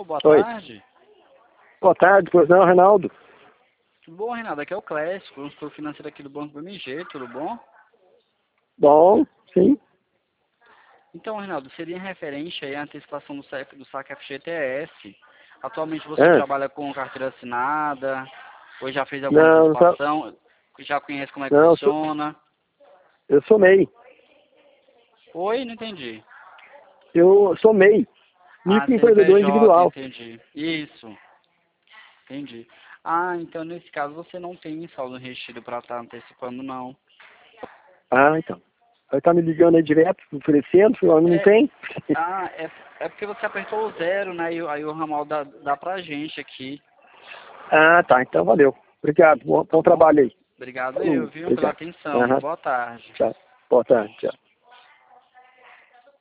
Alô, boa Oi. tarde. Boa tarde, pois não, Reinaldo? Tudo bom, Reinaldo? Aqui é o Clécio, consultor financeiro aqui do Banco BMG, tudo bom? Bom, sim. Então, Reinaldo, seria referente aí à antecipação do saque FGTS. Atualmente você É. trabalha com carteira assinada, ou já fez alguma Não, antecipação, já conhece como é que não, funciona? eu sou MEI. Oi, não entendi. Eu sou MEI. Ah, Microempreendedor CNPJ, individual. entendi. Isso, entendi. Ah, então nesse caso você não tem saldo retido para estar antecipando, não. Ah, então. Vai estar me ligando aí direto, oferecendo, falando, não É, tem? é porque você apertou o zero, né? E aí o ramal dá pra gente aqui, Ah, tá. Então valeu. Obrigado. Bom, tá bom bom? trabalho aí. Obrigado eu, Falou. viu, pela Obrigado. atenção. Aham. Boa tarde. Tchau. Boa tarde. Tchau.